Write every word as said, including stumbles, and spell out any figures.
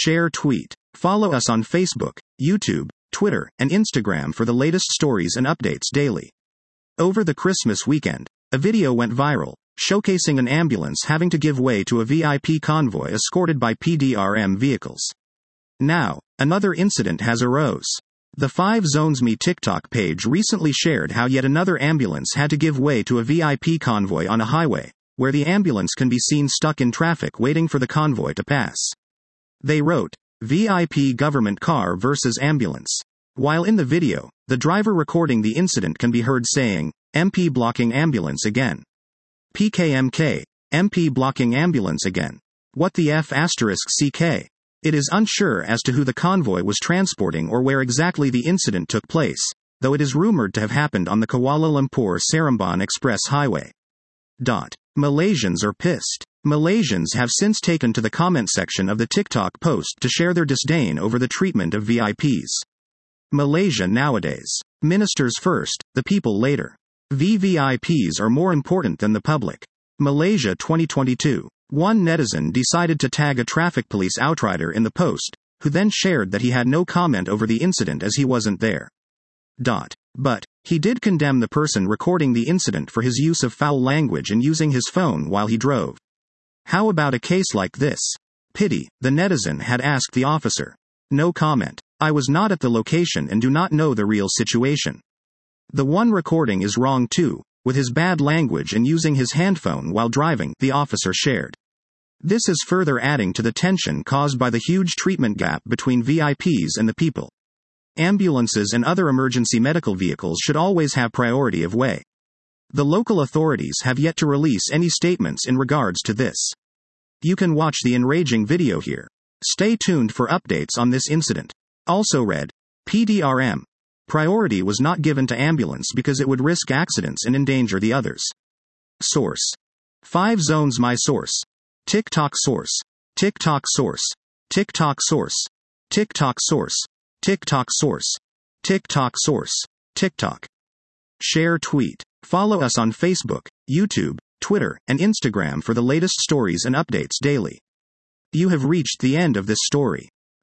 Share tweet. Follow us on Facebook, YouTube, Twitter, and Instagram for the latest stories and updates daily. Over the Christmas weekend, a video went viral, showcasing an ambulance having to give way to a V I P convoy escorted by P D R M vehicles. Now, another incident has arose. The five zones me TikTok page recently shared how yet another ambulance had to give way to a V I P convoy on a highway, where the ambulance can be seen stuck in traffic waiting for the convoy to pass. They wrote, V I P government car versus ambulance. While in the video, the driver recording the incident can be heard saying, M P blocking ambulance again. P K M K, M P blocking ambulance again. What the F asterisk C K? It is unsure as to who the convoy was transporting or where exactly the incident took place, though it is rumored to have happened on the Kuala Lumpur-Seremban Express Highway. Dot. Malaysians are pissed. Malaysians have since taken to the comment section of the TikTok post to share their disdain over the treatment of V I Ps. Malaysia nowadays. Ministers first, the people later. V V I Ps are more important than the public. Malaysia twenty twenty-two. One netizen decided to tag a traffic police outrider in the post, who then shared that he had no comment over the incident as he wasn't there. Dot. But, he did condemn the person recording the incident for his use of foul language and using his phone while he drove. How about a case like this? Pity, the netizen had asked the officer. No comment. I was not at the location and do not know the real situation. The one recording is wrong too, with his bad language and using his handphone while driving, the officer shared. This is further adding to the tension caused by the huge treatment gap between V I Ps and the people. Ambulances and other emergency medical vehicles should always have priority of way. The local authorities have yet to release any statements in regards to this. You can watch the enraging video here. Stay tuned for updates on this incident. Also read, P D R M. Priority was not given to ambulance because it would risk accidents and endanger the others. Source. five zones my source. TikTok source. TikTok source. TikTok source. TikTok source. TikTok source. TikTok source. TikTok. Share tweet. Follow us on Facebook, YouTube, Twitter, and Instagram for the latest stories and updates daily. You have reached the end of this story.